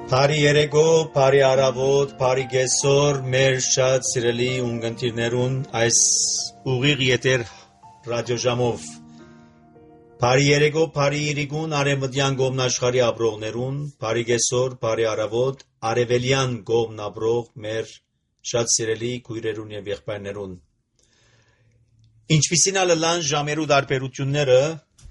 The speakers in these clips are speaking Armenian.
Բարի երեկո, բարի առավոտ, բարի կեսօր մեր շատ սիրելի ունկնդիրներուն այս ուղիղ եթեր ռադիոժամով։ Բարի երեկո, բարի իրիկուն արևմտյան կողմն աշխարհի ապրողներուն, բարի կեսօր, բարի առավոտ, արևելյան կողմն ապրող մեր շատ սիրելի քույրերուն եւ եղբայրներուն։ Ինչպիսին ալլան ժամերու դարբերությունները,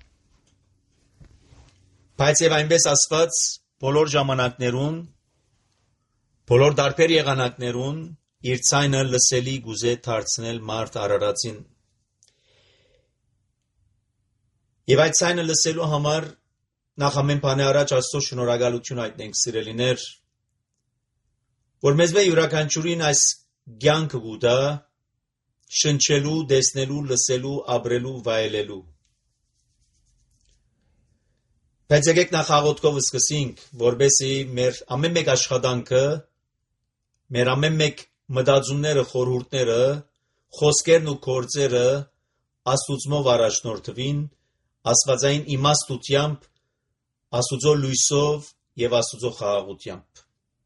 բայց եւ այնպես ասված բոլոր ժամանակներուն, բոլոր դարբեր եղանակներուն իր ցայնը լսելի գուզե դարձնել մարդ Արարածին։ Եվ այդ ցայնը լսելու համար նախ ամեն բանի առաջ Աստծո շնորհակալություն հայտնենք սիրելիներ, որ մեզ յուրաքանչյուրին այս կյանքը գուտա շնչելու, տեսնելու, լսելու, ապրելու, վայելելու։ Բայց եկեք նախ աղոթքով սկսենք, որպեսզի մեր ամեն մեկ աշխատանքը, մեր ամեն մեկ մտածումները, խորհուրդները, խոսքերն ու գործերը Աստուծմով առաջնորդվին, աստվածային իմաստությամբ, Աստուծո լույսով եւ Աստուծո խաղաղությամբ։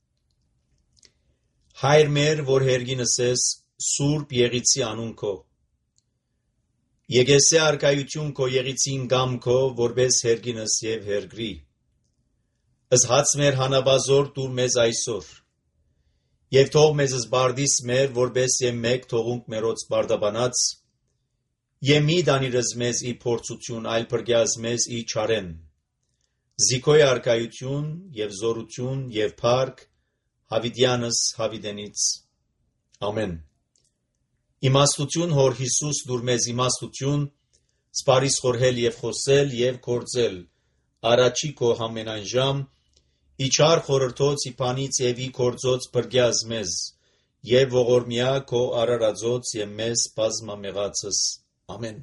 Հայր մեր, որ հերգինս ես, Սուրբ Եղիցի անուն քո, Եկեսե արկայություն քո եղիցին գամ քո, որպես հերգինս եւ հերգրի։ Ըսհաց մեր հանաբազոր դուր մեզ այսօր։ Եվ թող մեզ զբարդիս մեր, որպես եւ մեկ թողունք մերոց բարդաբանած, եւ մի դանիրս մեզ ի փորձություն, այլ բրգյազ մեզ ի չարեն։ Զիքոյ արկայություն եւ զորություն եւ փառք Հավիդյանս Հավիդենից։ Ամեն։ Իմաստություն հոր Հիսուս դուր մեզ իմաստություն, սպարիս խորհել եւ խոսել եւ գործել, առաջի քո համենայն ժամ, իչար խորհրդոց իփանից եւ ի գործոց բրգյազ մեզ, եւ ողորմյա քո արարածոց եւ մեզ բազմամեղածս։ Ամեն։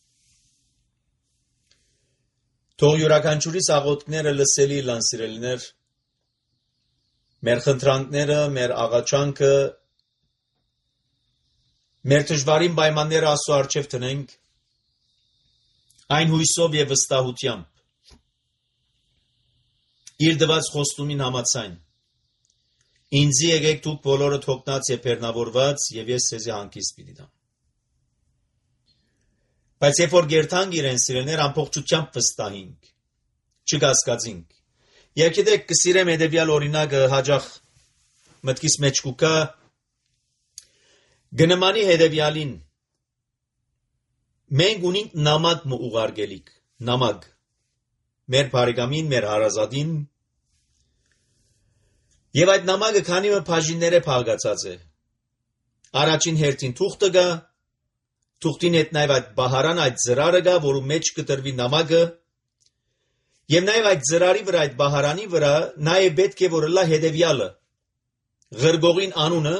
Թող յուրաքանչյուրիս աղոթքները լսելի լան սիրելիներ, մեր խնդրանքները, մեր աղաչանքը, մեր դժվարին պայմանները Աստծո առջև տնենք, այն հույսով եւ վստահությամբ, իր դված խոստումին համաձայն, ինձի եկեք դուք բոլորը թողնած եւ բեռնավորված, եւ ես ցեզի հանգիստ պիտի տամ։ Բայց երբ որ գերտանք իրեն սիրելիներ ամբողջությամբ վստահենք, չկասկածենք, եւ գիտեք կսիրեմ հետեւյալ օրինակը հաջող մտքիս մեջ կուկա Գնմանի հետևյալին, մենք ունենք նամակ ուղարկելիք, նամակ, մեր բարեկամին, մեր հարազատին, եւ այդ նամակը քանի մը բաժիններ է փակացած է, առաջին հերթին թուղթը գա, թուղթին հետ նաեւ այդ բահարան, այդ ծրարը գա, որու մեջ կտրվի նամակը, եւ նաեւ այդ ծրարի վրա, այդ բահարանի վրա, նաեւ պետք է որ լա հետևյալը, ղրգողին անունը,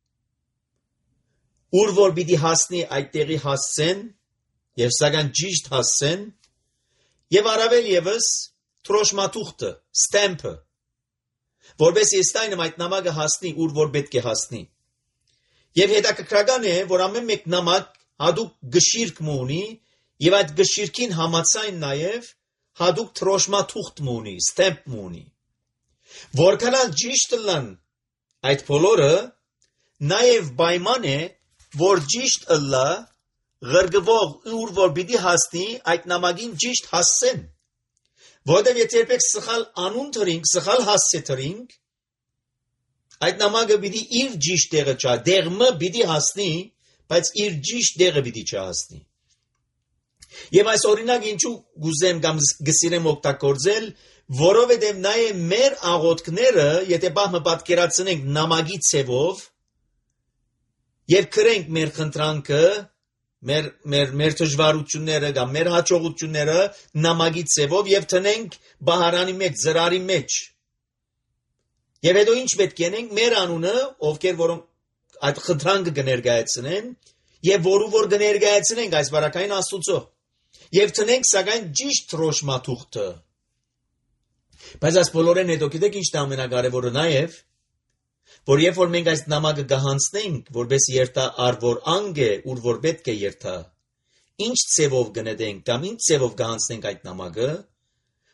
Ուր որ պիտի հասնի այդ տեղի հասցեն, եւ սակայն ճիշտ հասցեն, եւ առավել եւս թրոշմաթուղթը, ստեմպը, որպես եստայնը այդ նամակը հասնի, ուր որ պետք է հասնի։ Եվ հետաքրքրական է, որ ամեն մեկ նամակ հատուկ գշիրք ունի, եւ այդ գշիրքին համաձայն նաեւ հատուկ թրոշմաթուղթ ունի, ստեմպ ունի։ Որքան ճիշտ լան այդ բոլորը, նաեւ պայման է, որ ճիշտ ըլլա ղրգվող ուր որ պիտի հասնի այդ նամակին ճիշտ հասցեն, որտեղ եթե երբեք սխալ անուն թրինք, սխալ հասցե թրինք, այդ նամակը պիտի իր ճիշտ տեղը չա, դեղմը պիտի հասնի, բայց իր ճիշտ տեղը պիտի չհասնի։ Եվ այս օրինակ ինչու գուզեմ կամ գսիրեմ օգտագործել, որովհետև նաև մեր աղոթքները, եթե բահմը պատկերացնենք նամակի ցևով, Եվ քրենք մեր խնդրանքը, մեր դժվարությունները կամ մեր հաջողությունները նամակի ցևով եւ տնենք բահարանի մեջ, ծրարի մեջ։ Եվ հետո ինչ պետք է անենք մեր անունը, ովքեր որոնք այդ խնդրանքը կներկայացնեն, եւ որու որ կներկայացնենք այս բարակային Աստծո։ Եվ տնենք սակայն ճիշտ թրոշմաթուղթը։ Բայց այս բոլորեն հետո գիտեք ինչն է ամենակարևորը նաեւ որ երբ որ մենք այս նամակը կհանձնենք, որպես երթա արվոր անգ է, ուր որ պետք է երթա, ինչ ցևով կնետենք կամ ինչ ցևով կհանձնենք այդ նամակը,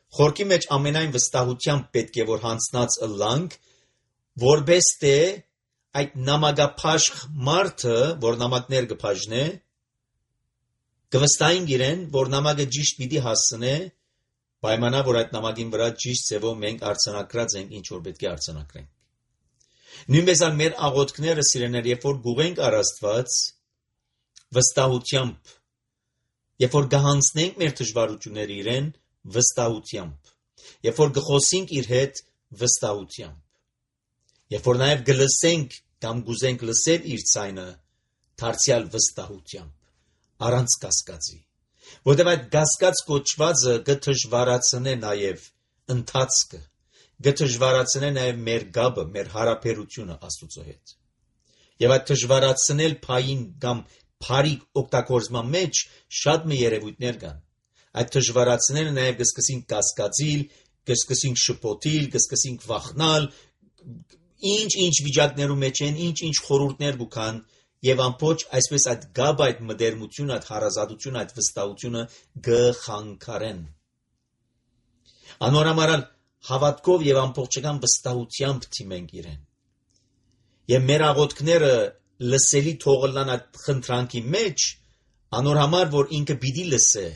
Խորքի մեջ ամենայն վստահությամբ պետք է որ հանցնած ըլլանք, որպես թե այդ նամակապաշտ մարդը, որ նամակներ կփաժնե, կվստահենք իրեն, որ նամակը ճիշտ պիտի հասցնե, պայմանա որ այդ նամակին վրա ճիշտ ձևով մենք արձանագրած ենք ինչ որ պետք է արձանագրենք։ Նույնպես ալ մեր աղոթքները սիրեներ, երբ որ գուղենք առ Աստված վստահությամբ, երբ որ կհանցնենք մեր դժվարությունները իրեն վստահությամբ, երբ որ կխոսենք իր հետ վստահությամբ, երբ որ նաև կլսենք կամ կուզենք լսել իր ձայնը դարձյալ վստահությամբ, առանց կասկածի, որտեղ այդ կասկած կոչվածը կդժվարացնե նաև ընթացքը, կդժվարացնե նաև մեր գաբը, մեր հարաբերությունը Աստծո հետ։ Եվ այդ դժվարացնել փային կամ փարի օգտագործման մեջ շատ մի երևույթներ կան։ Այդ դժվարացնելը նաև կսկսենք կասկածիլ, կսկսենք շփոթիլ, կսկսենք վախնալ, ինչ վիճակներու մեջ են, ինչ խորհուրդներ կան, եւ ամբողջ այսպես այդ գաբը, այդ մդերմությունը, այդ հարազատությունը, այդ վստահությունը գխանգարեն։ Անորամարալ հավատքով եւ ամբողջական վստահությամբ թիմենք իրեն։ Եվ մեր աղոթքները լսելի թողնան այդ խնդրանքի մեջ, անոր համար որ ինքը պիտի լսե։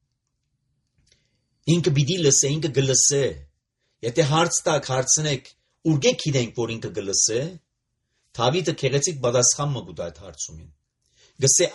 Ինքը գլսե։ Եթե հարց տակ հարցնեք, ուր գիտենք որ ինքը գլսե, Դավիթը քեղեցիկ պատասխան մը գուտ այդ հարցումին։ Գսե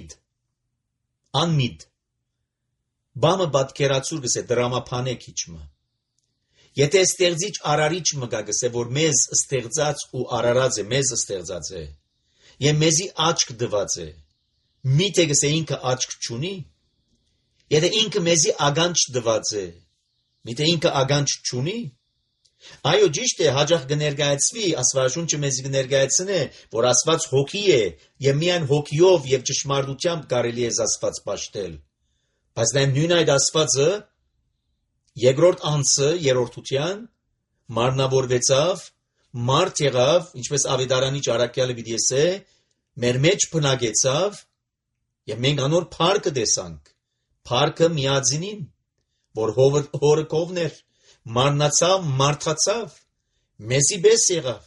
անմիդ։ Բամը պատկերացուր գսե դրամապանե քիչմը։ Եթե ստեղծիչ արարիչ մը գսե որ մեզ ստեղծած ու արարած է, մեզ ստեղծած է, եւ մեզի աչք դված է, միթե գսե ինքը աչք չունի։ Եթե ինքը մեզի ագանջ դված է, միթե ինքը ագանջ չունի։ Այո, ճիշտ է, հաջող կներկայացվի, Աստվածաշունչը մեզ կներկայացնե, որ Աստված հոգի է, եւ միայն հոգիով եւ ճշմարտությամբ կարելի է Աստված պաշտել։ Բայց նաեւ նույն այդ Աստվածը երկրորդ անձը երրորդության մարմնավորվեցավ, մարդ եղավ, ինչպես Ավետարանիչ Առաքյալը պիտի ասե, մեր մեջ բնակեցավ, եւ մենք անոր փառքը տեսանք։ Փառքը միածինին, որ հորը կողներ, մարմնացավ, մարդացավ, մեզի պես եղավ։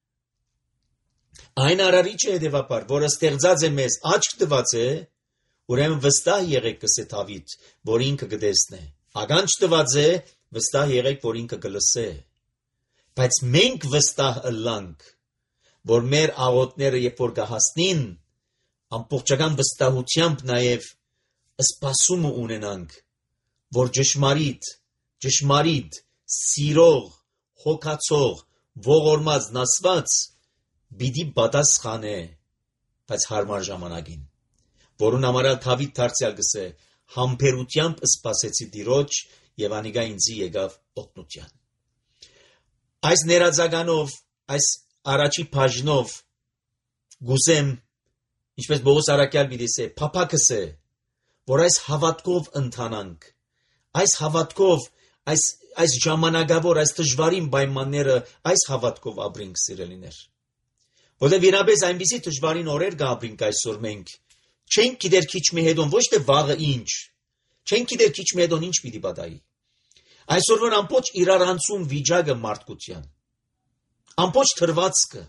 Այն արարիչը հետևաբար, որը ստեղծած է մեզ, աչք տված է, ուրեմն վստահ եղեք կսե Դավիթ, որ ինքը կտեսնե։ Ագանջ տված է, վստահ եղեք, որ ինքը կլսե։ Բայց մենք վստահ ըլլանք, որ մեր աղոթները երբ որ կհասնին, ամբողջական վստահությամբ նաև սպասումը ունենանք, որ ճշմարիտ, սիրող, հոգացող, ողորմած, նասված, պիտի պատասխանե, բայց հարմար ժամանակին, որուն համարալ Դավիթ դարձյալ գսե, համբերությամբ սպասեցի Տիրոջ եւ անիկա ինձի եկավ օգնության։ Այս ներածականով, այս առաջի բաժնով գուսեմ, ինչպես Պողոս առաքյալ պիտի ասե, փափակս է, որ այս հավատքով ընթանանք, այս հավատքով, այս ժամանակավոր, այս դժվարին պայմանները, այս հավատքով ապրենք սիրելիներ։ Որտեղ իրապես այնպիսի դժվարին օրեր կապրենք այսօր մենք, չենք գիտեր քիչ մի հետոն, ոչ թե վաղը ինչ, չենք գիտեր քիչ մի հետոն ինչ պիտի պատահի։ Այսօրվան ամբողջ իրարանցում վիճակը մարդկության, ամբողջ թրվածքը,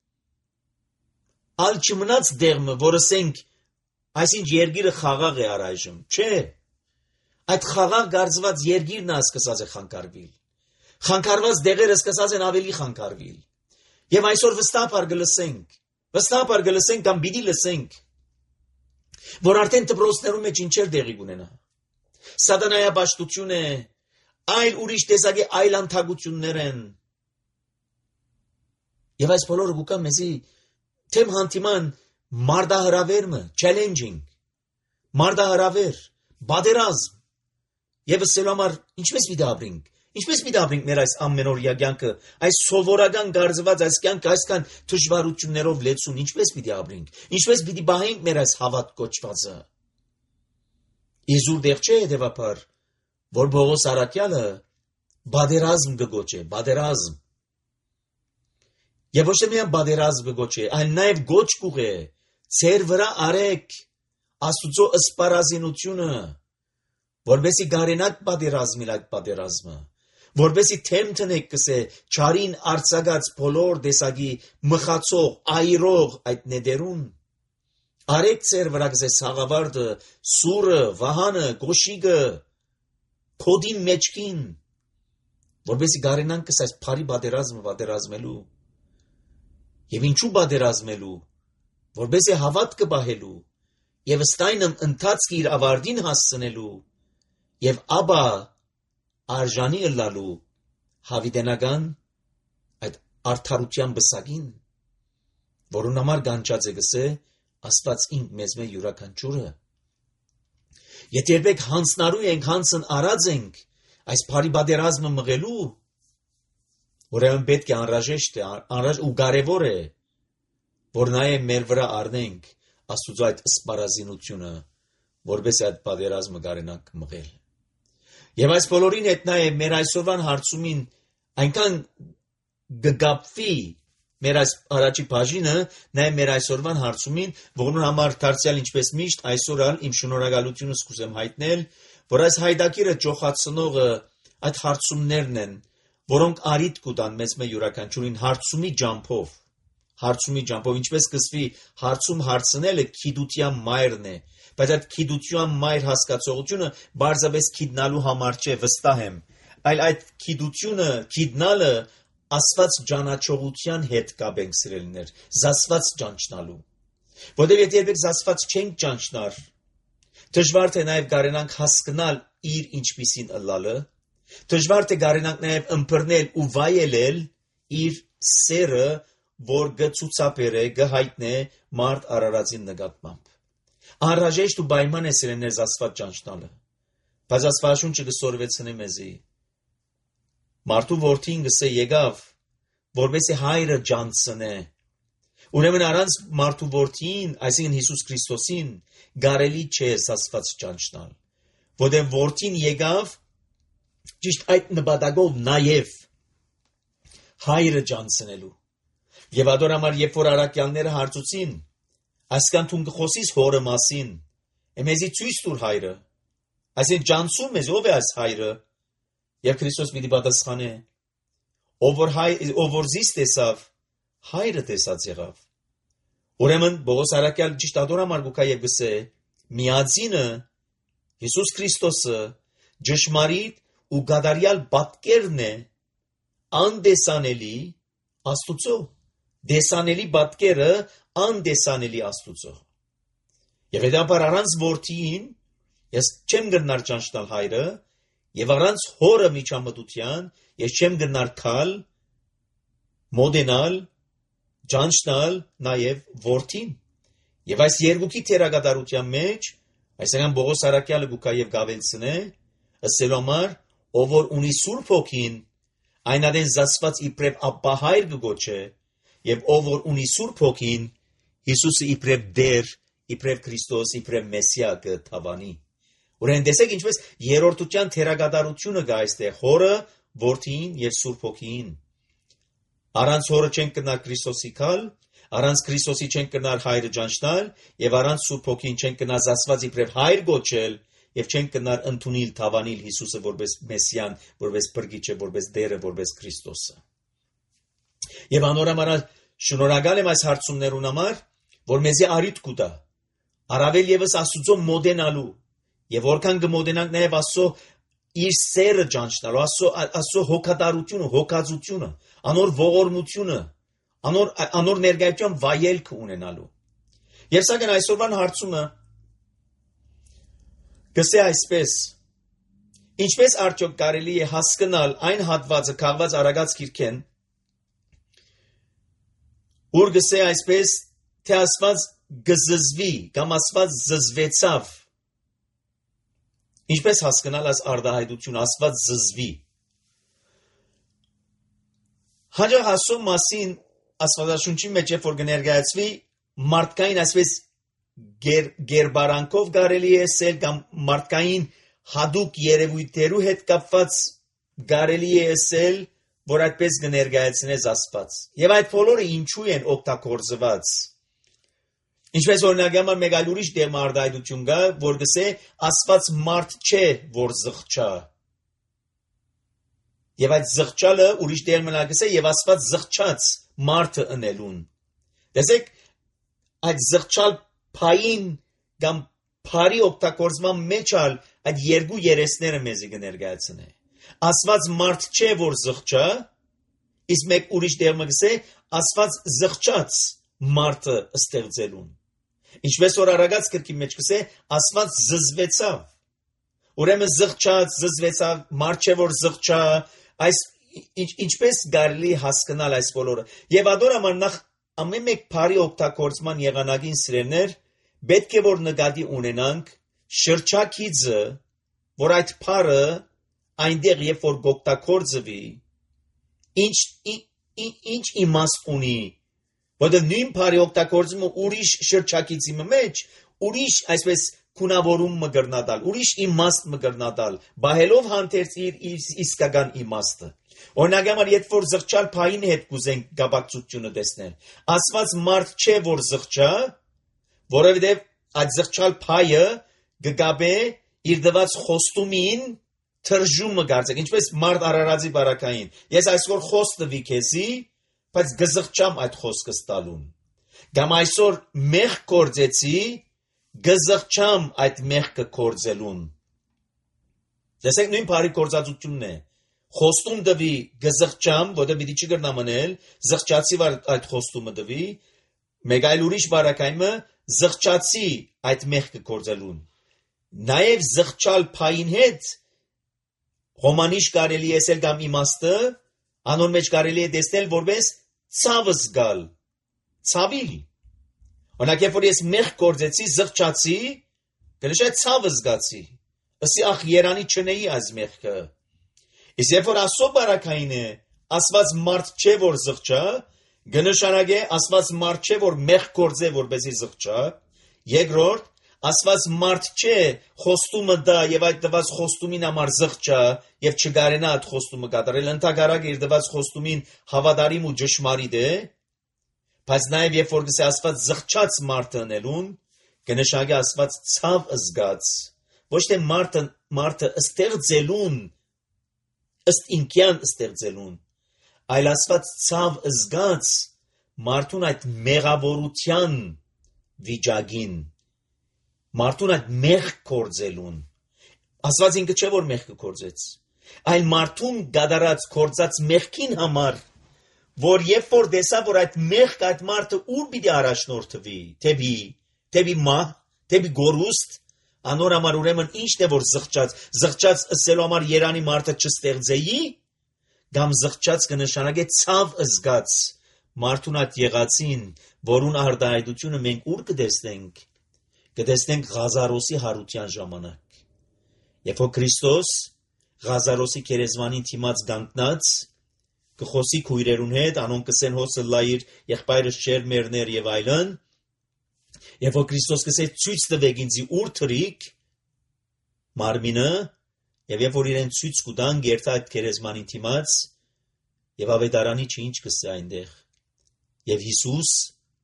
ալ չմնաց դեղմը, որ ասենք, այսինչ երգիրը խաղաղ է առայժմ, չէ, այդ խաղաղ գարձված երգիրն է սկսած է խանգարվել, խանգարված դեղերը սկսած են ավելի խանգարվել, եւ այսօր վստահաբար կլսենք կամ պիտի լսենք, որ արդեն դպրոցներում մեջ ինչեր դեղի կունենա, սատանայապաշտություն է, այլ ուրիշ տեսակի այլ անթագություններ են, եւ այս բոլորը գուկա մեզի թեմ հանդիման մարդահրավերմը, challenging, մարդահրավեր, բادرազմ, եւ ասելու համար ինչպես պիտի ապրենք մեր այս ամենօրյա կյանքը, այս սովորական գարձված այս կյանքը այսքան դժվարություններով լեցուն, ինչպես պիտի ապրենք, ինչպես պիտի բահենք մեր այս հավատ կոչվածը։ Իզուր դեղ չէ հետևաբար, որ Պողոս առաքյալը բادرազմ կգոչե, բادرազմ։ Եվ ոչ թե միայն բادرազմ կգոչե, այլ նաև գոչ կուղե, ծեր վրա արեք Աստուծո սպառազինությունը, որբեսի գարենակ պատերազմիլ այդ պատերազմը, որբեսի թեմ տնեք կսե չարին արծագած բոլոր դեսագի մխացող, այրող այդ նեդերուն, արեք ծեր վրա կսե սաղավարդը, սուրը, վահանը, գոշիգը, կոդին մեջքին, որբեսի գարենան կսե այս պարի պատերազմը պատերազմելու, և ինչու պատերազմելու, որբեսի հավատքը պահելու, և ստայնմ ընթացքի իր ավարդին հասցնելու, և աբա արժանի ըլլալու հավիտենական այդ արդարության բսակին, որուն համար գանչած է գսե Աստված ինք մեզ մե յուրաքանչյուրը։ Եթե երբեք հանցնարու ենք, հանցն արած ենք այս բարի պատերազմը մղելու, ուրեմն պետք է անհրաժեշտ է ու կարևոր է, որ նաև մեր վրա առնենք Աստծո այդ սպառազինությունը, որպես այդ պատերազմը կարենանք մղել։ Եվ այս բոլորին հետ նաև մեր այսօրվան հարցումին այնքան գգապվի մեր այս առաջի բաժինը, նաև մեր այսօրվան հարցումին, որոնց համար դարձյալ ինչպես միշտ այսօր իմ շնորհակալությունը սկսեմ հայտնել, որ այս հայդակիրը ճոխացնողը այդ հարցումներն են, որոնք արիտ կուտան մեզ մե յուրաքանչյուրին հարցումի ջամփով, ինչպես կսվի հարցում հարցնելը քիդության մայրն է, բայց այդ քիդության մայր հասկացողությունը բարձրապես քիդնալու համար չէ, վստահ եմ, այլ այդ քիդությունը, քիդնալը Աստված ճանաչողության հետ կապ ենք սիրելիներ, զասված ճանչնալու, որտեղ եթե երբեք զասված չենք ճանչնար, դժվար թե նաև կարենանք հասկանալ իր ինչպիսին ըլլալը, դժվար թե կարենանք նաև ըմբռնել ու վայելել իր սերը, որ գցուցաբեր է, գհայտնե մարդ արարածին նկատմամբ։ Անհրաժեշտ ու պայման է սիրելիներ զասված ճանչնալը, բայց Աստվածաշունչը կսորվեցնի մեզի։ Մարդու որդին գսե եկավ, որպեսզի հայրը ջանցնե։ Ուրեմն առանց մարդու որդին, այսինքն Հիսուս Քրիստոսին, կարելի չէ զասված ճանչնալ, որտեղ որդին եկավ ճիշտ այդ նպատակով նաև հայրը ջանցնելու։ Եվ ադորամար երբ որ առաքյալները հարցուցին, այսքան դու կխոսիս հորը մասին, մեզի ցույց տուր հայրը, այսինքն ջանցում ես ով է այս հայրը։ Եվ Քրիստոս պիտի պատասխանե. ով որ զիս տեսավ, հայրը տեսած եղավ։ Ուրեմն Պողոս առաքյալ ճիշտ ադորամար գուքա եւ գսե միածինը Հիսուս Քրիստոսը ճշմարիտ ու գադարյալ պատկերն է անդեսանելի Աստուծո, դեսանելի պատկերը անդեսանելի Աստուծո։ Եվ հետապար առանց որդին ես չեմ գնար ճանչնալ հայրը, եւ առանց հորը միջամտության ես չեմ գնար քալ, մոդենալ, ճանչնալ նաև որդին։ Եվ այս երկուքի թերագադարության մեջ, այսինքն Պողոս առաքյալը գուքա եւ գավելցնե, ըսելու համար, ով որ ունի Սուրբ Հոգին, այն adեն զասված իբրև Աբբա հայր կգոչե, եւ ով որ ունի Սուրբ Հոգին, Հիսուսը իբրև Դեր, իբրև Քրիստոս, իբրև Մեսիա կթավանի։ Ուրեմն տեսեք ինչպես երրորդության թերագադարությունը կա այստեղ հորը, որդին եւ Սուրբ Հոգին։ Առանց հորը չենք կնար Քրիստոսի քալ, առանց Քրիստոսի չենք կնար հայրը ճանչնալ եւ առանց Սուրբ Հոգին չենք կնար զասված իբրև հայր գոչել եւ չենք կնար ընդունիլ թավանիլ Հիսուսը որպես Մեսիան, որպես Փրկիչը, որպես Դերը, որպես Քրիստոսը։ Եվ անորամար շնորհակալ եմ այս հարցումներուն համար, որ մեզի արիտ կուտա առավել եւս Աստծո մոդենալու եւ որքան կմոդենանք նաեւ Աստծո իր սերը ճանչնալու, Աստծո հոգատարությունը, հոգածությունը, անոր ողորմությունը, անոր ներկայության վայելքը ունենալու։ Եվ սակայն այսօրվան հարցումը գսե այսպես. ինչպես արդյոք կարելի է հասկանալ այն հատվածը քաղված Արագած գիրքեն, որ գսե այսպես, թե Աստված գզզվի կամ Աստված զզվեցավ։ Ինչպես հասկանալ այս արդահայտությունը Աստված զզվի։ Հաջող ասում մասին Աստվածաշունչի մեջ երբ որ կներկայացվի մարդկային այսպես գերբարանքով կարելի է ասել կամ մարդկային հadoop երևույթերու հետ կապված կարելի է ասել, որ այդպես կներկայացնես Աստված։ Եվ այդ բոլորը ինչու են օգտագործված։ Ինչպես օրինակ համար մեկ այլ ուրիշ դեր մարդայդություն կա, որ գսե Աստված մարդ չէ, որ զղջա։ Եվ այդ զղջալը ուրիշ դեր մնա գսե եւ Աստված զղջաց մարդը ընելուն։ Տեսեք, այդ զղջալ փային կամ փարի օգտագործման մեջ այդ երկու երեսները մեզի կներկայացնե։ Աստված մարդ չէ, որ զղջա, իսկ մեկ ուրիշ դեր մը գսե Աստված զղջաց մարդը ստեղծելուն։ Ինչպես որ արագած գրքի մեջ գսե Աստված զզվեցավ։ Ուրեմն զղջաց, զզվեցավ, մարդ չէ, որ զղջա, այս ինչպես կարելի հասկանալ այս բոլորը։ Եվ ադոր համար նախ ամեն մեկ բարի օգտագործման եղանակին սիրելիներ պետք է որ նկատի ունենանք շրջակիցը, որ այդ բարը այնտեղ երբ որ օգտագործվի, ինչ իմաստ ունի, որտեղ նույն բարի օգտագործումը ուրիշ շրջակիցի մեջ, ուրիշ այսպես քունավորում մգրնադալ, ուրիշ իմաստ մգրնադալ, բահելով հանդերձ իր իսկական իմաստը։ Օրինակ համար երբ որ զղջալ փային հետ կուզենք գաբակցությունը տեսնել, Աստված մարդ չէ որ զղջա, որովհետև այդ զղջալ փայը գգաբե իր դված խոստումին թրժումը գարձեք, ինչպես մարդ Արարածի բարակային։ Ես այսօր խոստվի քեզի, բայց գզղջամ այդ խոսքը ստալուն։ Կամ այսօր մեղ կործեցի, գզղջամ այդ մեղքը կործելուն։ Տեսեք նույն բարի կործածությունն է։ Խոստում դվի գզղջամ, որտեղ պիտի չգրնամ անել, զղջացի այդ խոստումը դվի, մեկ այլ ուրիշ բարակայինը զղջացի այդ մեղքը կործելուն։ Նաև զղջալ փային հետ Հոմանիշ կարելի է ասել կամ իմաստը, անոր մեջ կարելի է տեսնել որպես ցավ զգալ, ցավիլ։ Օրինակ երբ որ ես մեղ կործեցի, զղջացի, գնշա ցավ զգացի։ Ասի ախ Երանի չնեի այս մեղքը։ Իսկ երբ որ Աստծո բարակային է, Աստված մարդ չէ որ զղջա, գնշանագե Աստված մարդ չէ որ մեղ կործե որպեսզի զղջա։ Երկրորդ Աստված մարդ չէ խոստումը դա եւ այդ դված խոստումին համար զղջա եւ չգարենա այդ խոստումը կատարել ընդհանրակ իր դված խոստումին հավատարիմ ու ճշմարիտ է, բայց նաեւ երբ որ գսե Աստված զղջաց մարդը ընելուն, կնշանակի Աստված ցավ զգաց, ոչ թե մարդը ստեղծելուն, ըստ ինքյան ստեղծելուն, այլ Աստված ցավ զգաց մարդուն այդ մեղավորության վիճակին, մարդուն այդ մեղ կործելուն։ Աստված ինքը չէ որ մեղ կործեց, այլ մարդուն գադարած կործած մեղքին համար, որ երբ որ տեսավ որ այդ մեղ այդ մարդը ուր պիտի առաջնորդվի, թեպի մահ, թեպի գորուստ, անոր համար ուրեմն ինչն է որ զղջաց ըսելու համար Երանի մարդը չստեղծեի, կամ զղջաց կնշանակե ցավ զգաց մարդուն այդ եղածին, որուն արտահայտությունը մենք ուր կտեսնենք, կտեսնենք Ղազարոսի հարության ժամանակ։ Երբ որ Քրիստոս Ղազարոսի քերեզմանին թիմած գանտնած, կխոսի քույրերուն հետ, անոնք կսեն հոսը լայր, եղբայրս չեր մերներ եւ այլն, երբ որ Քրիստոս կսե ցույց տվեք ինձի ուր թրիկ մարմինը, եւ երբ որ իրեն ցույց կտան գերտա այդ քերեզմանին թիմած, եւ ավետարանի ինչ կսե այնտեղ։ Եվ Հիսուս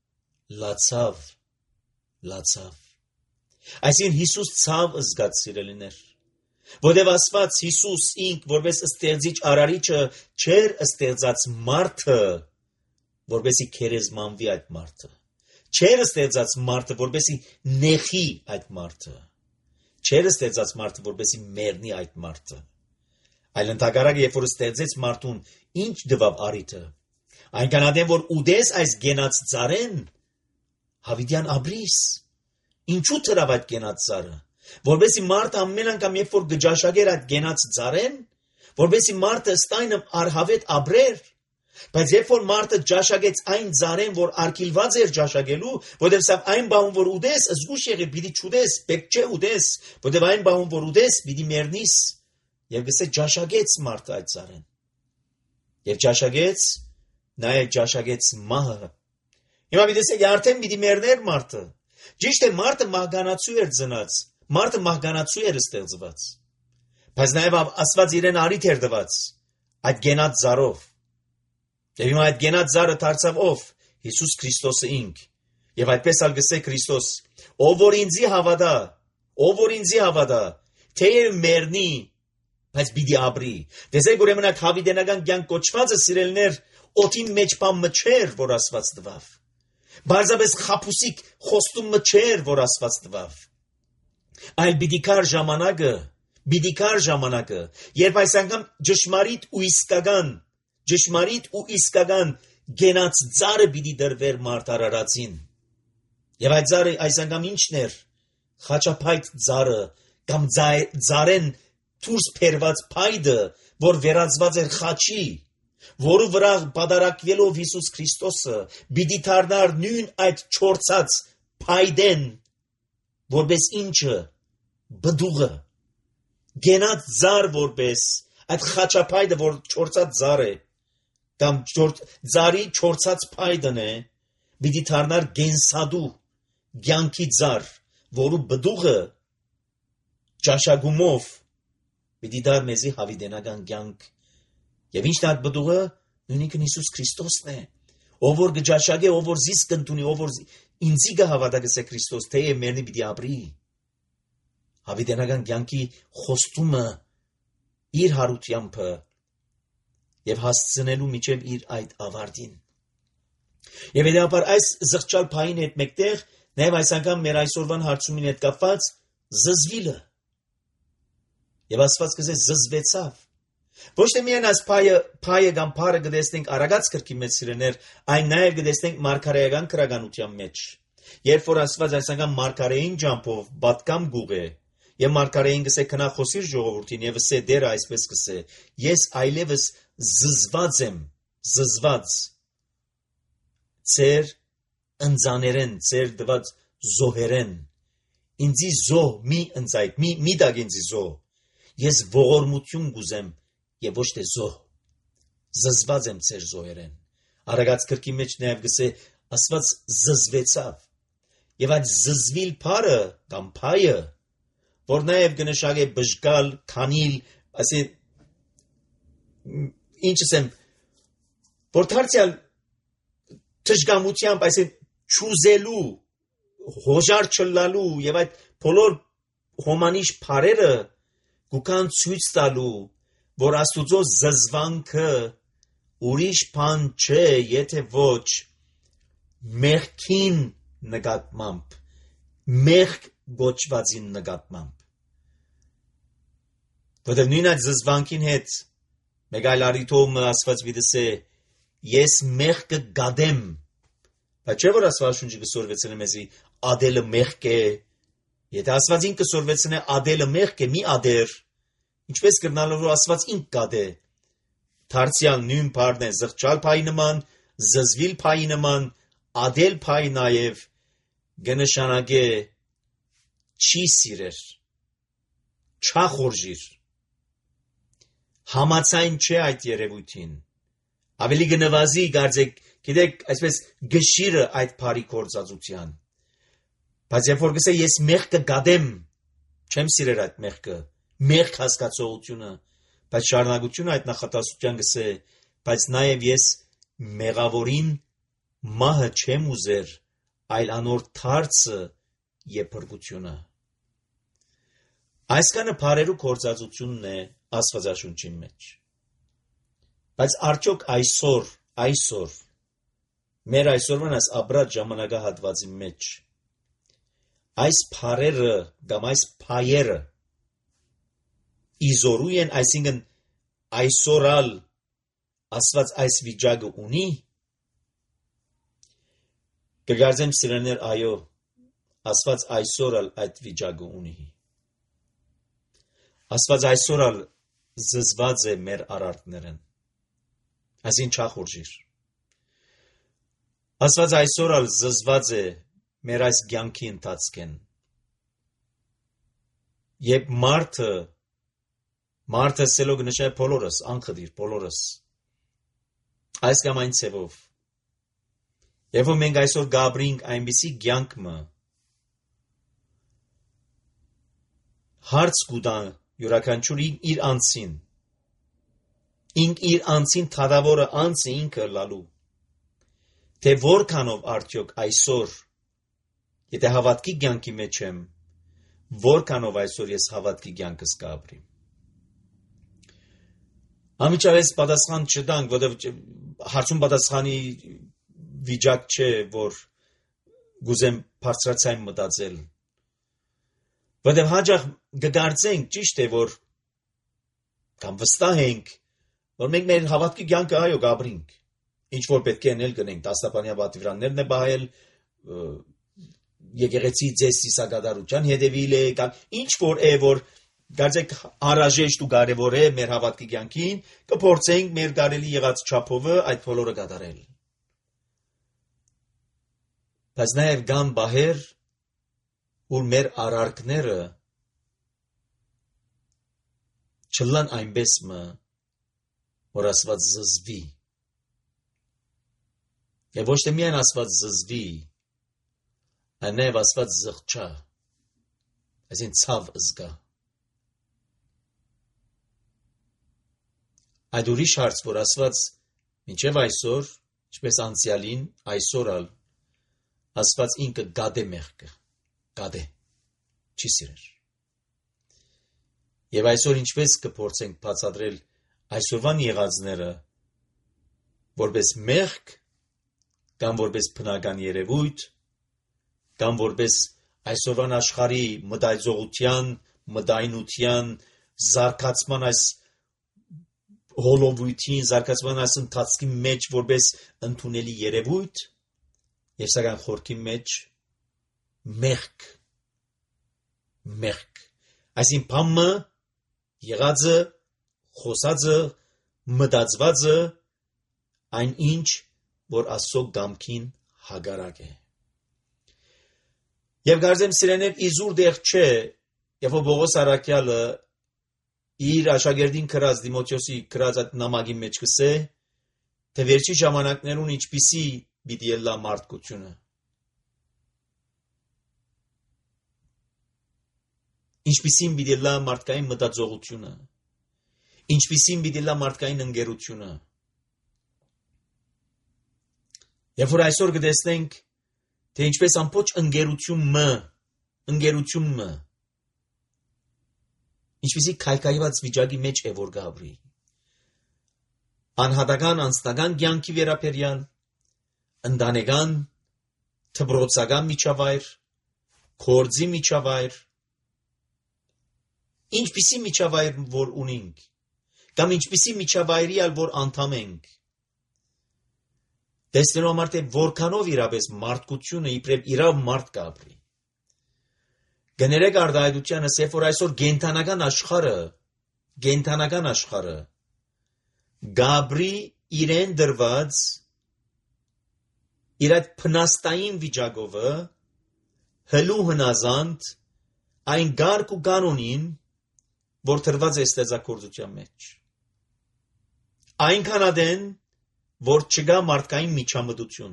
լացավ։ Այսինքն Հիսուս ցավ զգաց սիրելիներ, որտեւ Աստված Հիսուս ինք որպես ստեղծիչ արարիչը չէր ստեղծած մարդը, որպեսի քերեզմանվի այդ մարդը, չէր ստեղծած մարդը, որպեսի նեխի այդ մարդը, չէր ստեղծած մարդը, որպեսի մեռնի այդ մարդը, այլ ընդհակառակը երբ որ ստեղծեց մարդուն, ինչ դվավ արիթը, այնքան ադեմ որ ուդես այս գենած ծառեն, հավիտյան ապրիս, ինչու թրավ այդ գենած ծառը, որպեսի մարդը ամեն անգամ երբ որ գճաշակեր այդ գենած ծառեն, որպեսի մարդը ստայնը արհավետ ապրեր, բայց երբ որ մարդը ճաշակեց այն ծառեն, որ արգիլված էր ճաշակելու, որտեղ սա այն բան որ ուդես, զգուշ եղի պիտի չուդես, պետք չէ ուդես, որտեղ այն բան որ ուդես, պիտի մեռնիս, եւ գսե ճաշակեց մարդը այդ ծառեն, եւ ճաշակեց, նաեւ ճաշակեց մահը։ Հիմա մի տեսեք, արդեն պիտի մեռներ մարդը։ Ճիշտ է մարդը մահկանացու էր ծնած, մարդը մահկանացու էր ստեղծված, բայց նաև Աստված իրեն արիթ էր տված այդ գենած ծառով։ Եվ հիմա այդ գենած ծառը դարձավ ով? Հիսուս Քրիստոսը ինք։ Եվ այդպես ալ գսե Քրիստոս, ով որ ինձի հավատա, թեև մեռնի, բայց պիտի ապրի։ Տեսեք ուրեմն այդ հավիտենական կյանք կոչվածը սիրելներ, օդին մեջ բան մչեր, որ Աստված տվավ։ Բարձրապես խապուսիկ խոստումը չէր, որ Աստված տվավ։ Այլ պիտի կար ժամանակը, երբ այս անգամ ճշմարիտ ու իսկական գենաց ծառը պիտի դրվեր մարդ արարածին։ Եվ այդ ծառը այս անգամ ինչն էր, խաչապայտ ծառը, կամ ծառեն դուրս բերված փայդը, որ վերածված էր խաչի, որու վրա պատարակվելով Հիսուս Քրիստոսը պիտի դառնար նույն այդ չորցած փայդեն, որպես ինչը բդուղը, գենած ծառ որպես այդ խաչապայդը, որ չորցած ծառ է, կամ ծառի չորցած փայդն է, պիտի դառնար գենսադու կյանքի ծառ, որու բդուղը ճաշակումով պիտի դար մեզի հավիտենական կյանք։ Եվ ինչն է այդ բդուղը, նույնիկն Հիսուս Քրիստոսն է, ով որ կճաշակե, ով որ զիսկ կընդունի, ով որ ինձի կհավատա գսե Քրիստոս, թեև մեռնի պիտի ապրի։ Հավիտենական կյանքի խոստումը իր հարությամբ եւ հասցնելու միջև իր այդ ավարտին։ Եվ հետապար այս զղջալ փային հետ մեկտեղ նաև այս անգամ մեր այսօրվան հարցումին հետ կապված զզվիլը։ Եվ Աստված կսե զզվեցավ։ Ոչ թե միայն այս փայը կամ փարը կտեսնենք Արագած գրքի մեջ սիրելիներ, այն նաև կտեսնենք մարգարեական քրագանության մեջ։ Երբ որ Աստված այս անգամ մարգարեին ջամփով պատկամ գուղե, եւ մարգարեին կսե քնա խոսիր ժողովրդին եւ ասե դերը այսպես կսե. ես այլևս զզված եմ, ծեր ընձաներեն, ծեր դված զոհերեն, ինձի զոհ մի ընձայք, մի դագ ինձի զոհ, ես ողորմություն գուզեմ եւ ոչ թե զոհ, զզված եմ ծեր զոհերեն։ Արագած գրքի մեջ նաեւ գսե Աստված զզվեցավ, եւ այդ զզվիլ փարը կամ փայը, որ նաեւ կնշանակե բժգալ, քանիլ, ասի ինչս եմ, որ դարձյալ թշգամությամբ, այսին չուզելու, հոժար չլալու եւ այդ բոլոր հոմանիշ փարերը գուքան ցույց տալու, որ Աստուծո զզվանքը ուրիշ բան չէ, եթե ոչ մեղքին նկատմամբ, մեղք գոչվածին նկատմամբ։ Որտեղ նույն այդ զզվանքին հետ մեկ այլ առիթով Աստված վիդսե ես մեղքը գադեմ, բայց չէ որ Աստվածաշունչը կսորվեցնե մեզի ադելը մեղք է, եթե Աստվածին կսորվեցնե ադելը մեղք է, մի ադեր, ինչպես կրնալով որ Աստված ինք գադե, դարձյալ նույն բառն է զղջալ փայի նման, զզվիլ փայի նման, ադել փայի նաև կնշանակե չի սիրեր, չախորժիր, համացայն չէ այդ երևույթին, ավելի գնվազի գարձեք, գիտեք, այսպես գշիրը այդ բարի գործածության, բայց երբ որ գսե ես մեղքը գադեմ, չեմ սիրեր այդ մեղքը, մեղք հասկացողությունը, բայց շարունակությունը այդ նախատասության գսե, բայց նաև ես մեղավորին մահը չեմ ուզեր, այլ անոր թարցը եւ փրկությունը։ Այսքանը բարերու գործածությունն է Աստվածաշունչի մեջ։ Բայց արդյոք այսօր մեր այսօրվան այս ապրած ժամանակահատվածի մեջ այս բարերը կամ այս փայերը իզորու են, այսինքն այսօրալ Աստված այս վիճակը ունի։ Կգարձեմ սիրելիներ, այո, Աստված այսօրալ այդ վիճակը ունի։ Աստված այսօրալ զզված է մեր արարքներն, այսին չախորժիր։ Աստված այսօրալ զզված է մեր այս կյանքի ընթացքին։ Եվ մարդը սելով նշե բոլորս, անխդիր բոլորս, այս կամ այն ցևով։ Եվ որ մենք այսօր գաբրինք այնպիսի կյանքը, հարց կուտան յուրաքանչյուր իր անձին, իր անձին թադավորը անձը ինքը լալու, թե որքանով արդյոք այսօր Եթե հավատքի կյանքի մեջ եմ, որքանով այսօր ես հավատքի կյանքս կապրիմ։ Ամիջավես պատասխան չտանք, որովհետև հարցում պատասխանի վիճակ չէ, որ գուզեմ բարձրացիայն մտածել։ Որովհետև հաճախ կգործենք, ճիշտ է, որ կամ վստահ ենք, որ մենք մեր հավատքի կյանքը այո կապրինք։ Ինչ որ պետք է անել գնենք, տասնապանյա պատվիրաններն է բահել, եկեղեցի ձեզ սիսակատարության հետևիլ է, կամ ինչ որ է, որ գարձեք անհրաժեշտ ու կարևոր է մեր հավատքի կյանքին, կփորձենք մեր կարելի եղած չափով այդ բոլորը կատարել։ Բայց նաև կան բահեր, որ մեր արարքները չլան այնպես մը, որ Աստված զզվի։ Եվ ոչ թե միայն Աստված զզվի, այլ նաև Աստված զղջա, այսին ցավ զգա։ Այդ ուրիշ հարց, որ Աստված մինչև այսօր, ինչպես անցյալին, այսօր ալ, Աստված ինքը գադե մեղքը, գադե, չի սիրեր։ Եվ այսօր ինչպես կփորձենք բացատրել այսօրվան եղածները, որպես մեղք, կամ որպես բնական երևույթ, կամ որպես այսօրվան աշխարհի մտայծողության, մտայնության, զարգացման այս հոլովույթին, զարգացման այս ընթացքի մեջ որպես ընդունելի երևույթ, եւ սակայն խորքի մեջ մեղք։ Այսին բամը, եղածը, խոսածը, մտածվածը, այն ինչ, որ Աստծո կամքին հակառակ է։ Եվ կարծեմ սիրեներ իզուր դեղ չէ, եւ որ Պողոս առաքյալը իր աշակերտին գրած Դիմոթեոսի գրած այդ նամակի մեջ կսե, թե վերջի ժամանակներուն ինչպիսի պիտի ելլա մարդկությունը։ Ինչպիսին պիտի ելլա մարդկային մտածողությունը։ Ինչպիսին պիտի ելլա մարդկային ընկերությունը։ Եվ որ այսօր կտեսնենք, թե ինչպես ամբողջ ընկերությունը ինչպիսի քայքայված վիճակի մեջ է որ գաբրի։ Անհատական անձնական կյանքի վերաբերյալ, ընտանեկան, դպրոցական միջավայր, գործի միջավայր, ինչպիսի միջավայր որ ունենք, կամ ինչպիսի միջավայրի ալ որ անդամ ենք։ Տեսնելու համար թե որքանով իրապես մարդկությունը իբրև իրավ մարդ կապրի։ Գներեք արդայդությանս, երբ որ այսօր գենթանական աշխարհը գաբրի իրեն դրված իր այդ փնաստային վիճակովը հլու հնազանդ այն գարկ ու կանոնին, որ տրված է ստեղծագործության մեջ։ Այնքան ադեն, որ չկա մարդկային միջամտություն։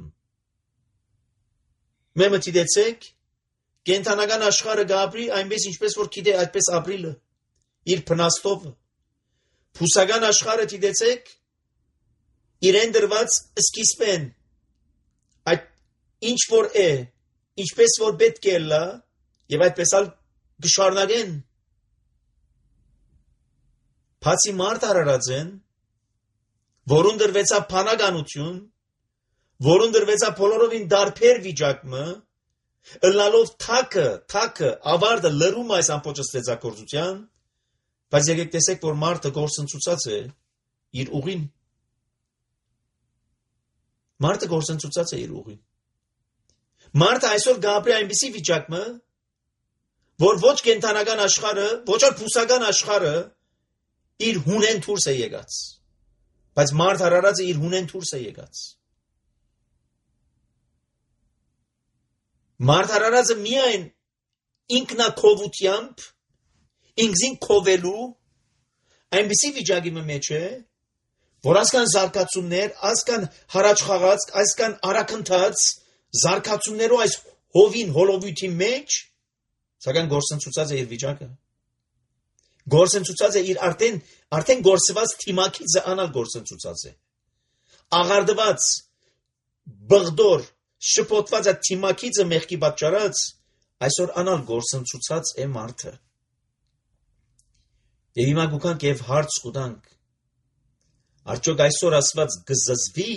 Մեմը դիտեցեք, կենթանական աշխարհը գաբրի այնպես ինչպես որ գիտե այդպես ապրիլը իր փնաստով։ Փուսական աշխարհը դիտեցեք իրեն դրված սկիզբեն այդ ինչ որ է, ինչպես որ պետք է լա եւ այդպես ալ գշարնագեն։ Բացի մարդ արարածեն, որուն դրվեցա փանականություն, որուն դրվեցա բոլորովին դարբեր վիճակը, ըլլալով թակը, ավարտը լրում այս ամբողջ ստեղծագործության, բայց եկեք տեսեք, որ մարդը գործընծուցած է իր ուղին։ Մարդը այսօր գաբրի այնպիսի վիճակը, որ ոչ կենթանական աշխարհը, ոչ էլ փուսական աշխարհը իր հունեն դուրս է եկած, բայց մարդ արարածը իր հունեն դուրս է եկած։ Մարդարարածը միայն ինքնակովությամբ, ինքզին կովելու, այնպիսի վիճակի մեջ է, որ ասկան զարգացումներ, ասկան հարաճ խաղաց, ասկան արաքընթաց, զարգացումներով այս հովին հոլովույթի մեջ, սակայն գործընծուցած է իր վիճակը։ Գործընծուցած է իր արդեն գործված թիմակիցը անալ գործընծուցած է։ Աղարդված, բղդոր, շփոթված այդ թիմակիցը մեղքի պատճառած, այսօր անալ գործընծուցած է մարդը։ Եվ հիմա գուքանք եւ հարց կուտանք, արդյոք այսօր Աստված գզզվի,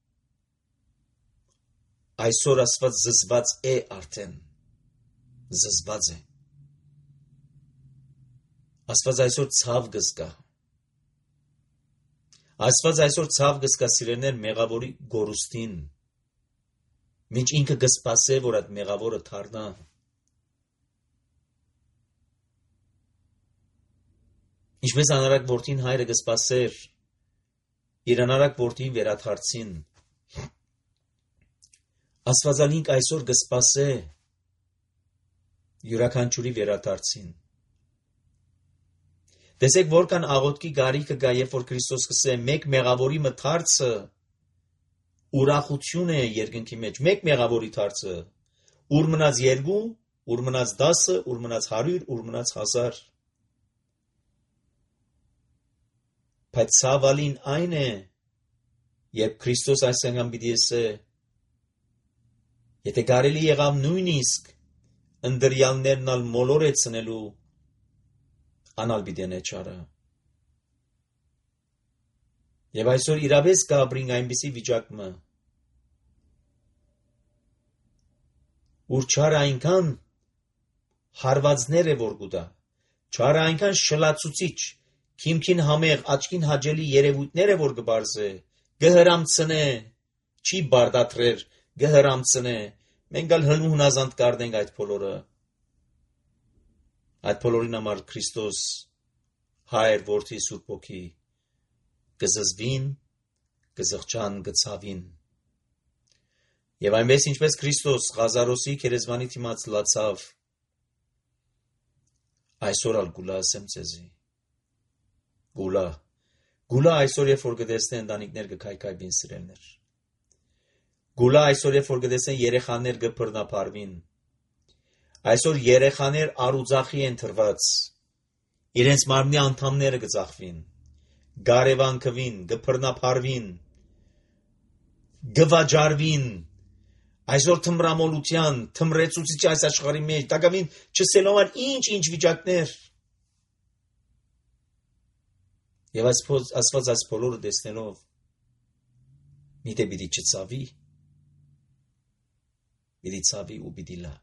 այսօր Աստված զզված է արդեն, զզված է։ Աստված այսօր ցավ գզկա։ Աստված այսօր ցավ գզկա սիրելիներ մեղավորի գորուստին, մինչ ինքը կսպասե, որ այդ մեղավորը դառնա։ Ինչպես անարակ որդին հայրը կսպասեր իր անարակ որդին վերադարձին, Աստվածալինք այսօր կսպասե յուրաքանչյուրի վերադարձին։ Տեսեք որքան աղոթքի գարիքը կա, երբ որ Քրիստոս կսե մեկ մեղավորի մթարցը ուրախություն է երկնքի մեջ, մեկ մեղավորի թարցը, ուր մնաց 2, ուր մնաց 10, ուր մնաց 100, ուր մնաց 1000։ Բայց ցավալին այն է, երբ Քրիստոս այսինքն պիտի ասե, եթե կարելի եղավ նույնիսկ ընդրյալներն ալ մոլորեցնելու, անալ պիտի նեչարը։ Եվ այսօր իրավես կապրինք այնպիսի վիճակը, ուր չարը այնքան հարվածներ է որ գուտա, չարը այնքան շլացուցիչ, քիմքին համեղ, աչքին հաճելի երևույթներ է որ կբարձե, գհրամցնե, չի բարդատրեր, գհրամցնե, մենք ալ հնու հնազանդ կարդենք այդ բոլորը։ Այդ բոլորին համար Քրիստոս հայր որդի Սուրբ Հոգի կզզվին, կզղջան, կցավին։ Եվ այնպես ինչպես Քրիստոս Ղազարոսի քերեզմանի դիմաց լացավ, այսօր ալ գուլա ասեմ ձեզի, գուլա այսօր երբ որ կտեսնեն ընտանիքներ կքայքայվին սիրելներ, գուլա այսօր երբ որ կտեսնեն երեխաներ կբռնապարվին, այսօր երեխաներ արուձախի են թրված, իրենց մարմնի անդամները կծախվին, գարևանքվին, կբռնապարվին, գվաճարվին, այսօր թմրամոլության, թմրեցուցիչ այս աշխարհի մեջ, տակավին չսելով ինչ վիճակներ։ Եվ Աստված այս բոլորը տեսնելով, միտե պիտի չցավի, պիտի ցավի ու պիտի լա։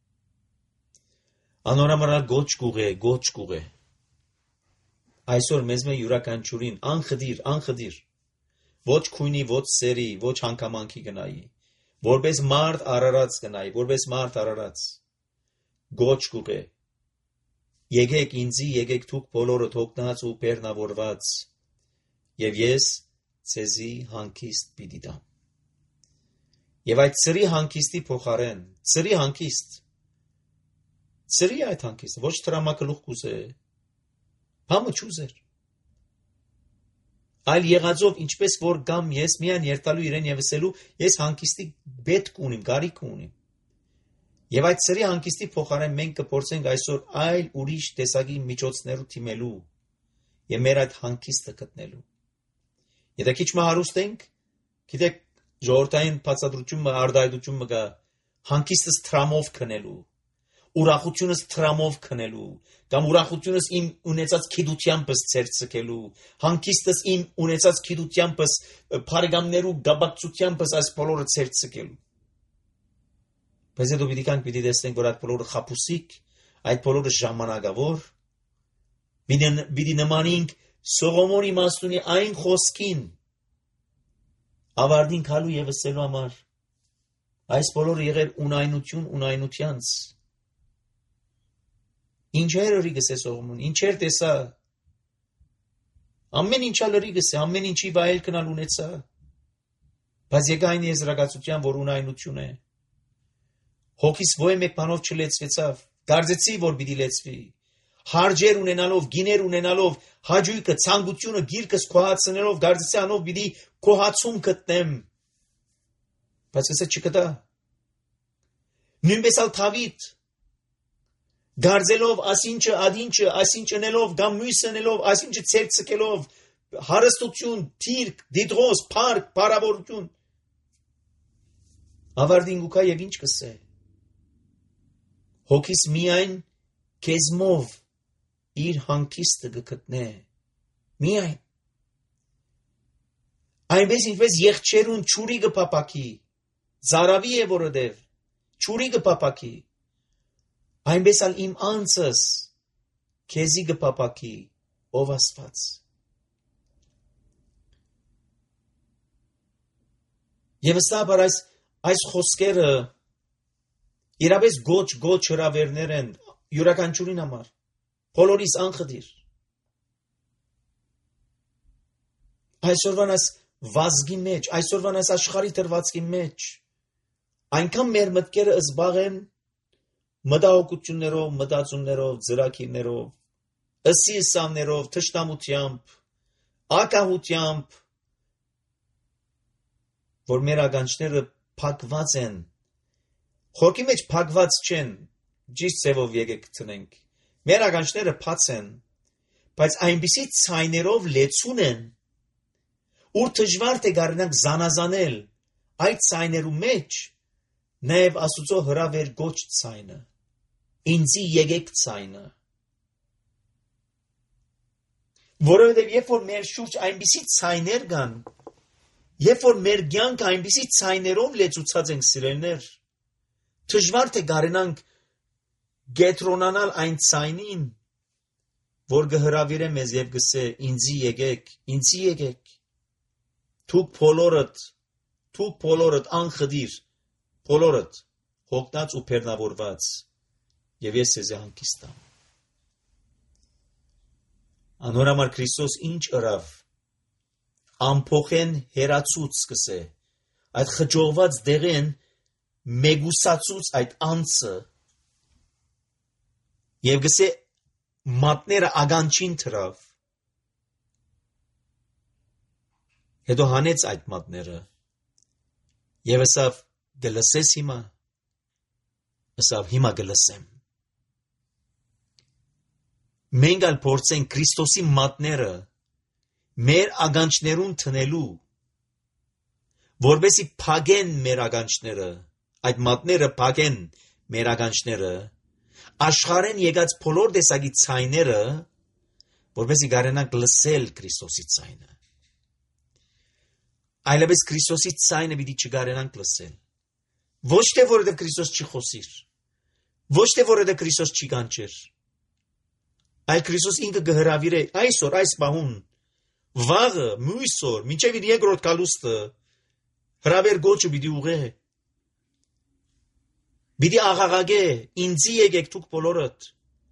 Անորամարալ գոչ կուղե։ Այսօր մեզ մե յուրաքանչյուրին անխդիր, ոչ քույնի, ոչ սերի, ոչ հանգամանքի գնայի, որպես մարդ արարած, գոչ կուղե, եկեք ինձի, եկեք դուք բոլորդ հոգնած ու բեռնավորված, և ես ձեզի հանգիստ պիտի տամ։ Եվ այդ ծրի հանգիստի փոխարեն, ծրի այդ հանգիստը, ոչ տրամակլուխ կուզե, համը չուզեր։ Այլ եղածով, ինչպես որ գամ ես միան երտալու իրեն և ասելու, ես հանգիստի պետք ունիմ, գարիք ունիմ։ Եվ այդ ծրի հանգիստի փոխարեն մենք կփորձենք այսօր այլ ուրիշ տեսակի միջոցներով թիմելու և մեր այդ հանգիստը գտնելու։ Եթե քիչ մը հարուստ ենք, գիտեք, ժողովրդային բացատրությունը, արտահայտությունը կա, հանգիստս տրամով քնելու, ուրախությունս տրամով քնելու, կամ ուրախությունս իմ ունեցած գիտությանպես ցերցկելու, հանգիստս իմ ունեցած գիտությանպես, բարեկամներու գաբակցությանպես այս բոլորը ցերցկելու։ Բայց հետո պիտի տեսնենք, որ այդ բոլորը խաբուսիկ, այդ բոլորը ժամանակավոր, պիտի նմանենք Սողոմոնի իմաստունի այն խոսքին, ավարտին գալու և ասելու համար, այս բոլորը եղեր ունայնությանց։ Ինչեր լրի գսե Սողոմոն, ինչեր տեսա, ամեն ինչա լրի գսե, ամեն ինչի վայելքն ալ ունեցա, բայց եկա այն եզրակացության, որ ունայնություն է։ Հոգիս ոյ մեկ բանով չլեցվեցավ, կարծեցի, որ պիտի լեցվի, հարջեր ունենալով, գիներ ունենալով, հաճույքը, ցանկությունը, գիրկս քոհացնելով, կարծեցի անով պիտի քոհացում գտնեմ, բայց ասա չկտա։ Նույնպես ալ Դավիթ, գարձելով ասինչը, ադինչը, ասինչ ընելով, կամ մյուս ընելով, ասինչը ցերցկելով, հարստություն, դիրք, դիդրոս, փառք, բարավորություն, Ավարտին գուքա եւ ինչ կսե։ Հոգիս միայն քեզմով իր հանգիստը գտնե։ Միայն։ Այնպես ինչպես եղջերուն ճուրի գփապակի, զարավի է որոդև, ճուրի գփապակի։ Այնպես ալ իմ անձս քեզի գփապակի, ով Աստված։ Եվ ըստաբար այս խոսքերը իրապես գոչ հրավերներ են յուրաքանչյուրին համար, բոլորիս անխդիր։ Այսօրվան այս վազգի մեջ, այսօրվան այս աշխարհի դրվածքի մեջ, այնքան մեր մտքերը զբաղ են մտահոգություններով, մտածումներով, ծրագիրներով, ըսիսաններով, թշնամությամբ, ակահությամբ, որ մեր ականջները փակված են, խորքի մեջ փակված չեն, ճիշտ ձևով եկեք ցնենք, մեր ականջները բաց են, բայց այնպիսի ցայներով լեցուն են, ուր դժվար թե գարնանք զանազանել այդ ցայներու մեջ նաև Աստուծո հրավեր գոչ ցայնը, ինձի եկեք ցայնը, որովհետև երբ որ մեր շուրջ այնպիսի ցայներ կան, երբ որ մեր կյանքը այնպիսի ցայներով լեցուցած ենք սիրելներ, դժվար թե գարնանք գետրոնանալ այն ցայնին, որ կհրավիրե մեզ եւ գսե ինձի եկեք, Թուք բոլորդ անխդիր, բոլորդ հոգնած ու բեռնավորված, եւ ես ձեզ հանգիստ եմ։ Անորամար Քրիստոս ինչ ըրավ, ամփոխեն հերացուց սկսե, այդ խջողված դեղեն մեգուսացուց այդ անձը, եւ գսե մատները ագանչին թրավ, հետո հանեց այդ մատները, եւ ասավ գլսես հիմա, ասավ հիմա գլսեմ։ Մենք ալ փորձենք Քրիստոսի մատները մեր ագանչներուն տնելու, որովհետեւ փագեն մեր ագանչները, այդ մատները փագեն մեր ագանչները, աշխարհեն եկած բոլոր տեսակի ցայները, որովհետեւ գարենանք լսել Քրիստոսի ցայնը։ Այլևս Քրիստոսի ցայնը պիտի չգարենանք լսել։ Ոչ թե որովհետև Քրիստոս չի խոսիր, ոչ թե որովհետև Քրիստոս չի կանչեր, այլ Քրիստոս ինքը կհրավիրե այսօր, այս պահուն, վաղը, մյուսօր, մինչև իր երկրորդ կալուստը, հրավեր գոչը պիտի ուղե, պիտի աղաղագե, ինձի եկեք դուք բոլորդ,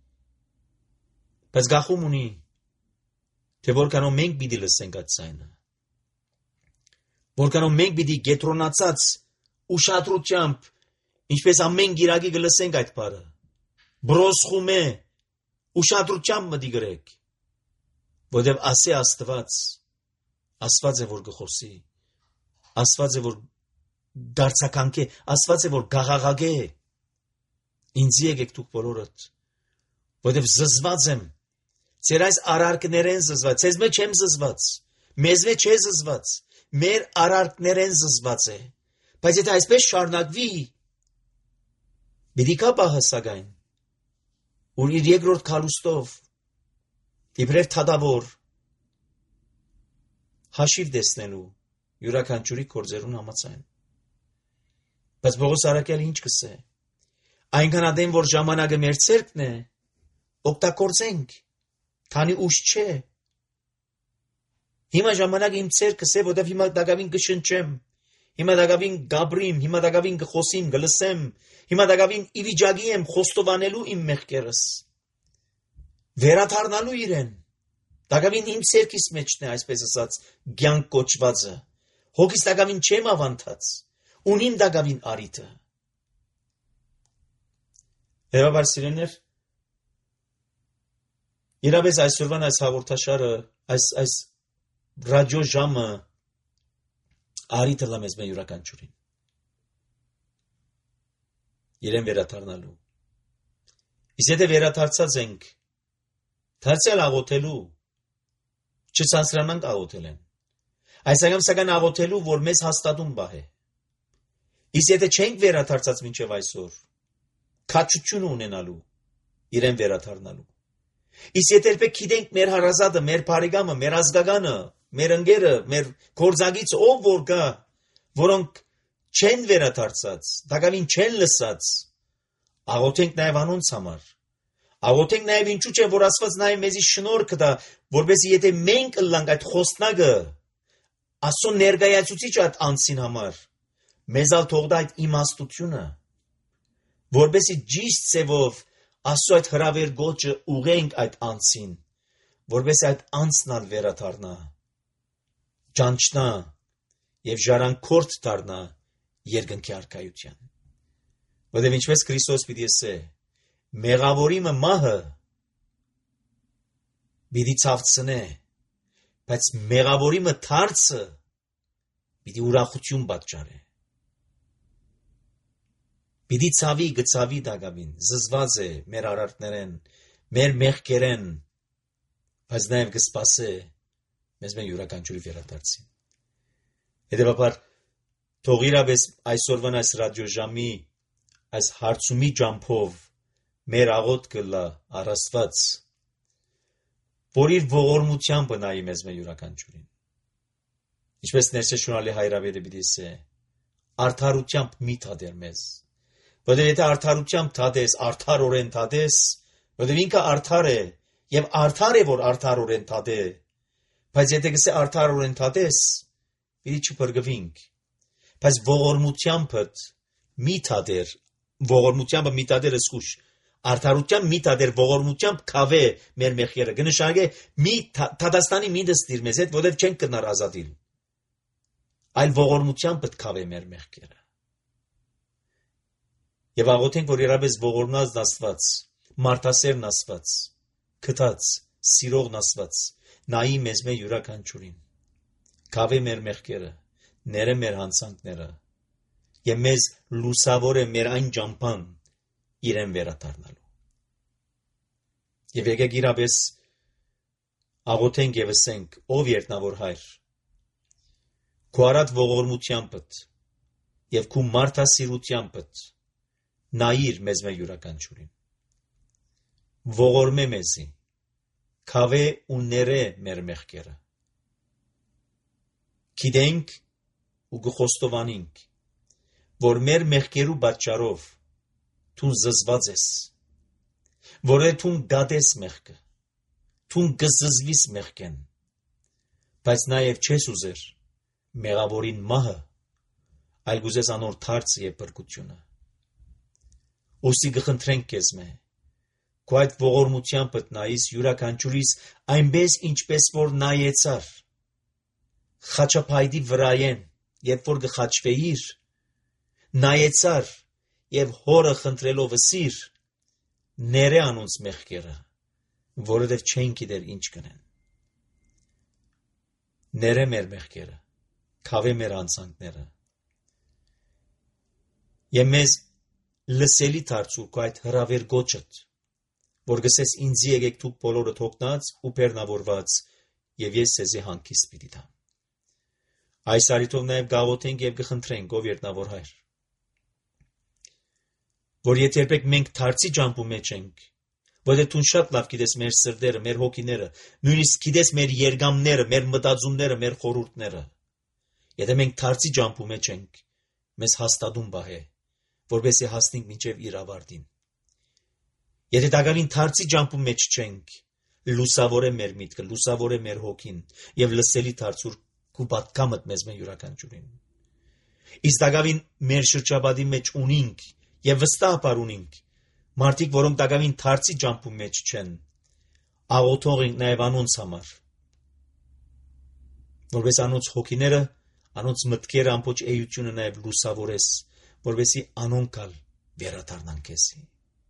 բայց գախում ունի, թե որքանով մենք պիտի լսենք այդ ցայնը, որքանով մենք պիտի գետրոնացած ուշադրությամբ, ինչպես ամեն գիրակի կլսենք այդ բառը, բրոսխում է, ուշադրությամբ մտի գրեք, որտև ասե Աստված է որ գխոսի, Աստված է որ դարձականքե, Աստված է որ գաղաղագե, ինձ եկեք դուք բոլորդ, որտև զզված եմ, ձեր այս արարքներեն զզված, ձեզ մեջ եմ զզված, մեզ մեջ է զզված, մեր արարքներեն զզված է, բայց եթե այսպես շարունակվի, պիտի կա պահը սակայն, որ իր երկրորդ քալուստով, իբրև թադավոր, հաշիվ տեսնելու յուրաքանչյուրի գործերուն համաձայն։ Բայց Պողոս առաքյալը ինչ կսե, այնքան ադեմ որ ժամանակը մեր ցերկն է, օգտագործենք, քանի ուշ չէ։ Հիմա ժամանակը իմ ցերկս է, որտեղ հիմա դակավին կշնչեմ, հիմա դակավին գաբրիմ, հիմա դակավին կխոսիմ, կլսեմ, հիմա դակավին իվիճակի եմ խոստովանելու իմ մեղքերս, վերադառնալու իրեն, դակավին իմ ցերկիս մեջն է, այսպես ասած, կյանք կոչվածը, հոգիս դակավին չեմ ավանդած, ունիմ դակավին արիթը։ Եվաբար սիրելիներ, իրապես այսօրվան այս հաղորդաշարը, այս ռադիո ժամը արիթը լամես մեր յուրաքանչյուրին։ Իրեն վերադառնալու։ Իսկ եթե վերադարձած ենք, դարձյալ աղոթելու, չցանցրանանք աղոթել են։ Այս անգամ սակայն աղոթելու, որ մեզ հաստատում բահե։ Իսկ եթե չենք վերադարձած մինչև այսօր, քաջություն ունենալու, իրեն վերադառնալու։ Իսկ եթե երբեք գիտենք մեր հարազատը, մեր բարեկամը, մեր ազգականը, մեր ընկերը, մեր գործակիցը ով որ կա, որոնք չեն վերադարձած, դակավին չեն լսած, աղոթենք նաև անոնց համար։ Աղոթենք նաև ինչու՞ չէ, որ Աստված նաև մեզի շնորհք տա, որպեսզի եթե մենք ըլլանք այդ խոսնակը, Աստծո ներկայացուցիչ այդ անձին համար, մեզ ալ թողնա այդ իմաստությունը, որպեսզի ճիշտ ծևով Աստծո այդ հրավեր գոչը ուղենք այդ անձին, որպեսզի այդ անձն ալ վերադառնա, ճանչնա եւ ժառանգորդ դառնա երկնքի արքայության։ Որտեղ ինչպես Քրիստոս պիտի ասե, մեղավորիմը մահը պիտի ցավցնե, բայց մեղավորիմը թարցը պիտի ուրախություն պատճառե։ Պիտի ցավի գծավի դակավին, զզված է մեր արարքներեն, մեր մեղքերեն, բայց նաև կսպասե մեզ մեն յուրաքանչյուրի վերադարձին։ Հետևաբար թող իրապես այսօրվան այս ռադիոժամի այս հարցումի ջամփով մեր աղոթքը լա առաստված, որ իր ողորմությամբ նայի մեզ մեն յուրաքանչյուրին։ Ինչպես ներշնչանալի հայրավետը պիտի ասե, արդարությամբ մի թադեր մեզ։ Որտեղ եթե արդարությամբ թադես, արդարորեն թադես, որտեղ ինքը արդար է, եւ արդար է, որ արդարորեն թադե, բայց եթե գսե արդարորեն թադես, պիտի չփրկվինք, բայց ողորմությամբ մի թադեր, ողորմությամբ մի թադերը զուշ, արդարությամբ մի թադեր, ողորմությամբ քավե մեր մեղքերը, կնշանակե մի թադաստանի մի դստիր մեզ հետ, որտեղ չենք կնար ազատիլ, այլ ողորմությամբ քավե մեր մեղքերը։ Եվ աղոթենք, որ իրապես ողորմած Աստված, մարդասերն Աստված, քթած, սիրողն Աստված, նայի մեզ մեր յուրաքանչյուրին, քավե մեր մեղքերը, ները մեր հանցանքները, եւ մեզ լուսավորե մեր այն ջամփան իրեն վերադառնալու։ Եվ եկեք իրապես աղոթենք եւ ասենք, ով երտնավոր հայր, քո արած ողորմությանդ եւ քո մարդասիրությանդ նայիր մեզ մեր յուրաքանչյուրին, ողորմե մեզի, քավե ու ները մեր մեղքերը, գիտենք ու գխոստովանենք, որ մեր մեղքերու պատճառով թուն զզված ես, որ թուն գադես մեղքը, թուն գզզվիս մեղքեն, բայց նաև չես ուզեր մեղավորին մահը, այլ գուզես անոր թարցը եւ բրկությունը։ Ոսի գխնդրենք քեզ մե, քո այդ ողորմությամբ նայիս յուրաքանչյուրիս այնպես ինչպես որ նայեցար, խաչապայդի վրայեն, երբ որ գխաչվեիր, նայեցար եւ հորը խնդրելով ասիր, ները անոնց մեղքերը, որովհետեւ չեն գիտեր ինչ կնեն։ Ները մեր մեղքերը, քավե մեր անցանքները։ Եվ մեզ լսելի դարձու քո այդ հրավեր գոչդ, որ գսես ինձի եկեք դուք բոլորը թողնած ու բեռնավորված, եւ ես ձեզի հանգիստ պիտի տամ։ Այս արիթով նաեւ գաղոթենք եւ կխնդրենք, ով երտնավոր հայր, որ եթե երբեք մենք դարձի ջամփու մեջ ենք, որտեղ դու շատ լավ գիտես մեր սրտերը, մեր հոգիները, նույնիսկ գիտես մեր երգամները, մեր մտածումները, մեր խորհուրդները, եթե մենք դարձի ջամփու մեջ ենք, մեզ հաստատում բահե, որպեսզի հասնենք մինչև իր ավարտին։ Եթե դակավին դարձի ջամփու մեջ չենք, լուսավորե մեր միտքը, լուսավորե մեր հոգին եւ լսելի դարձուր քու պատկամդ մեզ մեն յուրաքանչյուրին։ Իսկ դակավին մեր շրջապատի մեջ ունենք եւ վստահաբար ունենք մարդիկ, որոնք դակավին դարձի ջամփու մեջ չեն, աղոթող ենք նաեւ անոնց համար, որպես անոնց հոգիները, անոնց մտքերը ամբողջ էությունը նաեւ լուսավորես, որպեսզի անոնքալ վերադառնան քեզի։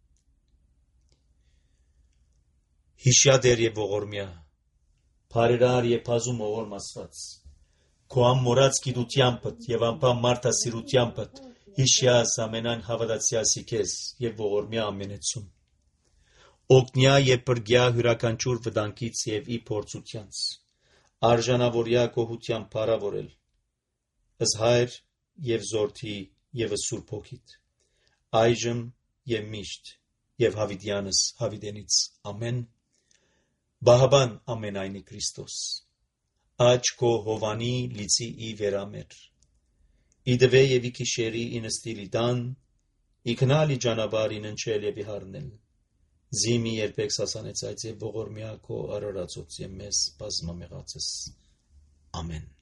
Հիշյադեր եւ ողորմյա, բարերար եւ բազում ողորմ Աստված, քո ամորած գիտությանդ եւ անպայման մարդասիրությանդ հիշյաս ամենայն հավատացյալի քեզ եւ ողորմյա ամենեցուն։ Օգնյա եւ բրգյա հյուրաքանչյուր վտանգից եւ ի փորձությանց, արժանավորյա գոհության փառավորել, ըս հայր եւ զորթի եւս Սուրբ Հոգիդ, այժմ եւ միշտ եւ հավիտյանս հավիտենից ամեն։ Բահաբան ամենայնի Քրիստոս, աչ քո հովանի լիցի ի վերամեր, իդվե եւ ի քիշերի ինստիլի դան, իքնալի ճանապարհ իննչել եւ իհարնել, զիմի երբեք սասանեց այդ եւ ողորմյա քո արարածոց եւ մեզ բազմամեղացես, ամեն։